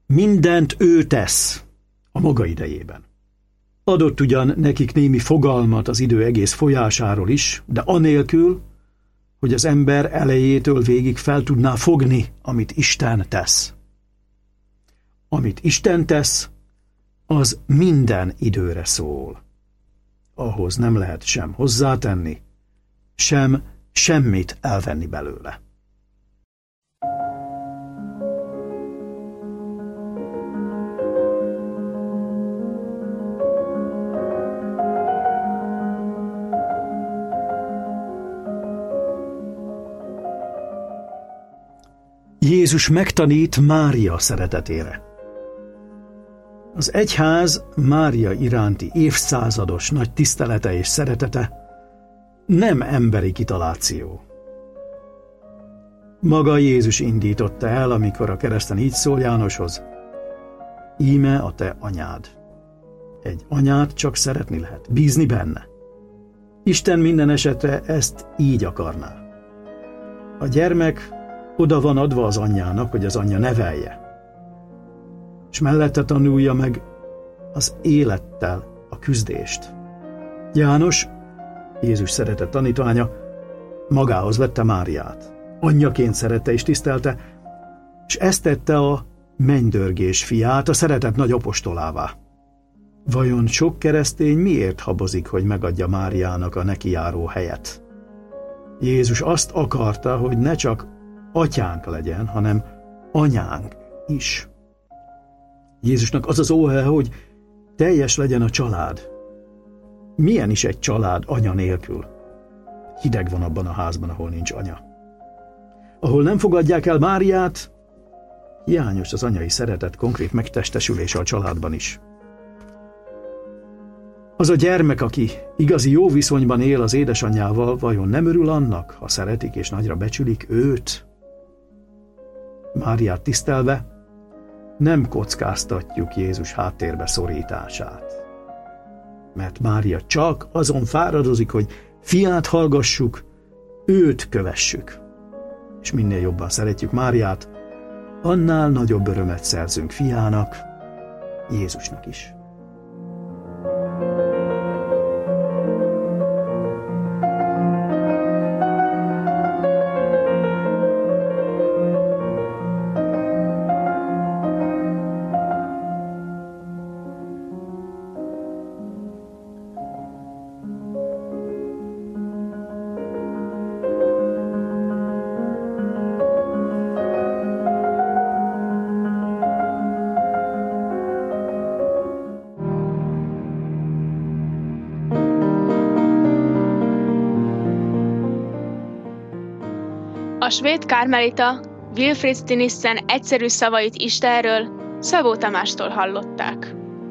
Mindent ő tesz a maga idejében. Adott ugyan nekik némi fogalmat az idő egész folyásáról is, de anélkül, hogy az ember elejétől végig fel tudná fogni, amit Isten tesz. Amit Isten tesz, az minden időre szól. Ahhoz nem lehet sem hozzátenni, sem semmit elvenni belőle. Jézus megtanít Mária szeretetére. Az egyház Mária iránti évszázados nagy tisztelete és szeretete nem emberi kitaláció. Maga Jézus indította el, amikor a kereszten így szól Jánoshoz: íme a te anyád. Egy anyát csak szeretni lehet, bízni benne. Isten minden esetre ezt így akarná. A gyermek oda van adva az anyjának, hogy az anyja nevelje, és mellette tanulja meg az élettel a küzdést. János, Jézus szeretett tanítványa, magához vette Máriát. Anyjaként szerette és tisztelte, és ezt tette a mennydörgés fiát, a szeretet nagy apostolává. Vajon sok keresztény miért habozik, hogy megadja Máriának a neki járó helyet? Jézus azt akarta, hogy ne csak atyánk legyen, hanem anyánk is. Jézusnak az az óhaja, hogy teljes legyen a család. Milyen is egy család anya nélkül? Hideg van abban a házban, ahol nincs anya. Ahol nem fogadják el Máriát, hiányos az anyai szeretet konkrét megtestesülése a családban is. Az a gyermek, aki igazi jó viszonyban él az édesanyjával, vajon nem örül annak, ha szeretik és nagyra becsülik őt? Máriát tisztelve nem kockáztatjuk Jézus háttérbe szorítását. Mert Mária csak azon fáradozik, hogy fiát hallgassuk, őt kövessük. És minél jobban szeretjük Máriát, annál nagyobb örömet szerzünk fiának, Jézusnak is. A svéd karmelita Wilfrid Stinissen egyszerű szavait Istenről Szabó Tamástól hallották.